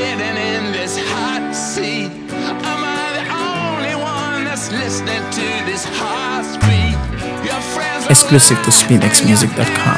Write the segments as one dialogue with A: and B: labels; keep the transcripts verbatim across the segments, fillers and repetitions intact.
A: sitting in this hot seat? Am I the only one that's listening to this heartbeat? Your friends are
B: Exclusive to spin x music dot com.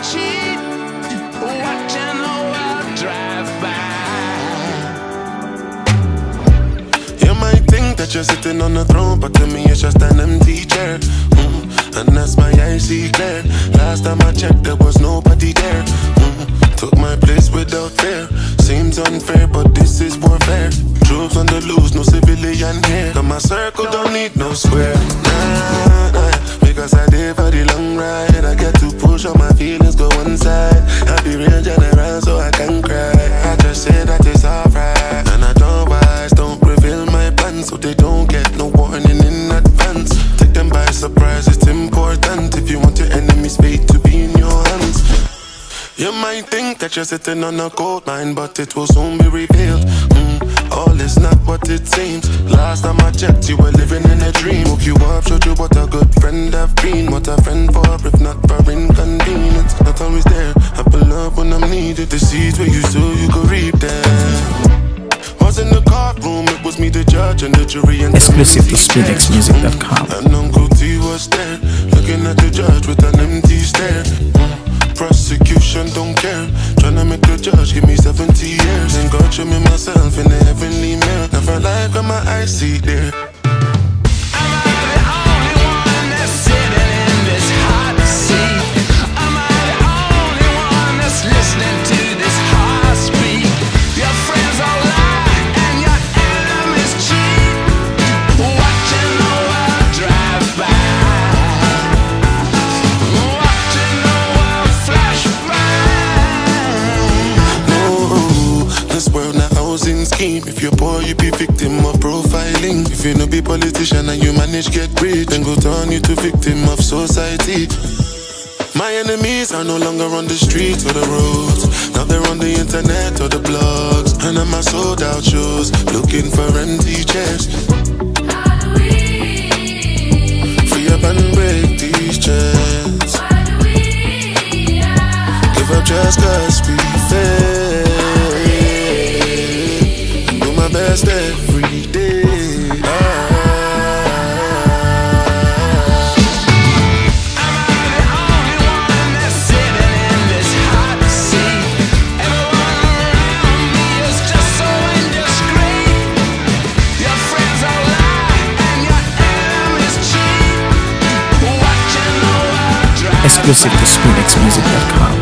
C: That you're sitting on the throne, but to me it's just an empty chair. Mm, and that's my eyes see clear. Last time I checked, there was nobody there. Mm, took my place without fear. Seems unfair, but this is warfare. Troops on the loose, no civilian here. Cause my circle don't need no square. Nah, nah, because I did for the long ride. I get to push all my feelings, go one side. I be real generous, so I can cry. I just say that it's alright, and I don't wise, don't reveal my plans, so they don't get no warning in advance. Take them by surprise, it's important. If you want your enemy's fate to be in your hands. You might think that you're sitting on a gold mine, but it will soon be revealed. Mm, all is not what it seems. Last time I checked, you were living in a dream. Hook you up, showed you what a good friend I've been. What a friend for, if not for inconvenience. Not always there, I pull up when I'm needed. The seeds where you sow, you go reap them. Was in the courtroom, it was me the judge and the jury and
B: exclusive to spin x music dot com.
C: And Uncle T was there, looking at the judge with an empty stare. Prosecution don't care, tryna make the judge give me seventy years. And God show me myself in the heavenly mirror. Never like when my eyes see there. If you're poor, you be victim of profiling. If you no be politician and you manage get rich, then go turn you to victim of society. My enemies are no longer on the streets or the roads. Now they're on the internet or the blogs. And I'm a sold out shows, looking for empty chairs. Free up and break these chains. Give up just cause we fail. Best every day. Ah.
A: Am I the only one that's sitting in this hot seat? Everyone around me is just so indiscreet. Your friends all lie and your enemies cheat. Watching the world drive.
B: Exclusive to spin x music dot com.